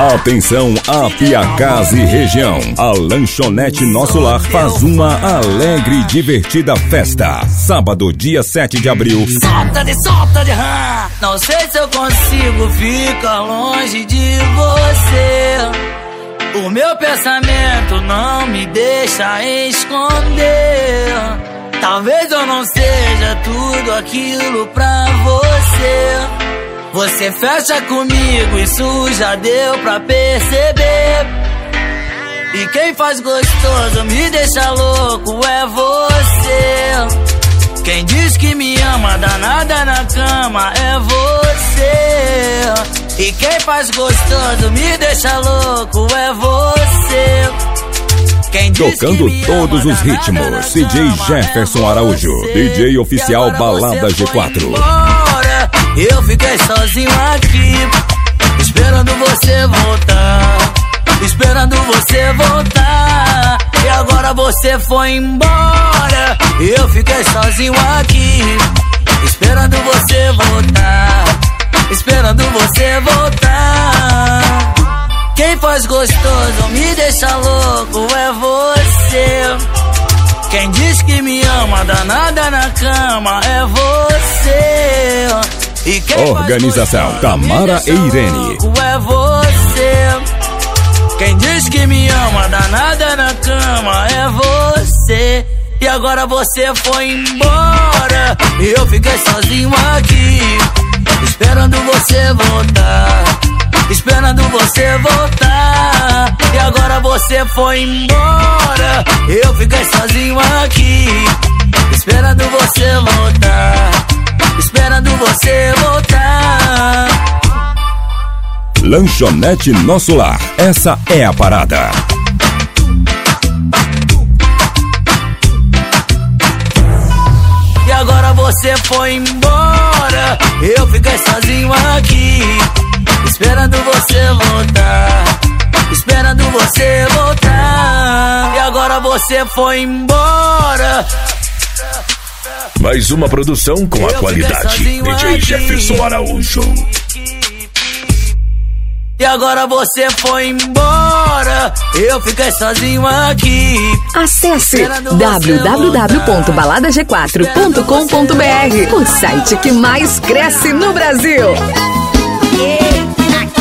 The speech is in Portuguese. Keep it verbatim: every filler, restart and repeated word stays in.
Atenção, Apiacás e região. A lanchonete Nosso Lar faz uma alegre e divertida festa. Sábado, dia sete de abril. Solta de, solta de rã. Não sei se eu consigo ficar longe de você. O meu pensamento não me deixa esconder. Talvez eu não seja tudo aquilo pra você. Você fecha comigo, isso já deu pra perceber. E quem faz gostoso me deixa louco é você. Quem diz que me ama, danada na cama é você. E quem faz gostoso me deixa louco é você. Quem diz Tocando que me todos ama, os ritmos, danada D J na cama Jefferson é Araújo, você. D J oficial E agora Balada você G quatro. foi embora, eu fiquei sozinho aqui, esperando você voltar, esperando você voltar. E agora você foi embora, eu fiquei sozinho aqui, esperando você voltar, esperando você voltar. Quem faz gostoso me deixa louco é você. Quem diz que me ama, danada na cama é você. E quem Organização Tamara e Irene. é você. Quem diz que me ama, danada na cama é você. E agora você foi embora, e eu fiquei sozinho aqui, esperando você voltar, esperando você voltar. E agora você foi embora, eu fiquei sozinho aqui, esperando você voltar, esperando você voltar. Lanchonete Nosso Lar, essa é a parada. E agora você foi embora, eu fiquei sozinho aqui, esperando você voltar, esperando você voltar. E agora você foi embora. Mais uma produção com a Eu qualidade fiquei D J sozinho Jefferson aqui. Araújo. E agora você foi embora, eu fiquei sozinho aqui. Acesse w w w ponto balada g quatro ponto com ponto b r, o site que mais cresce no Brasil. Yeah.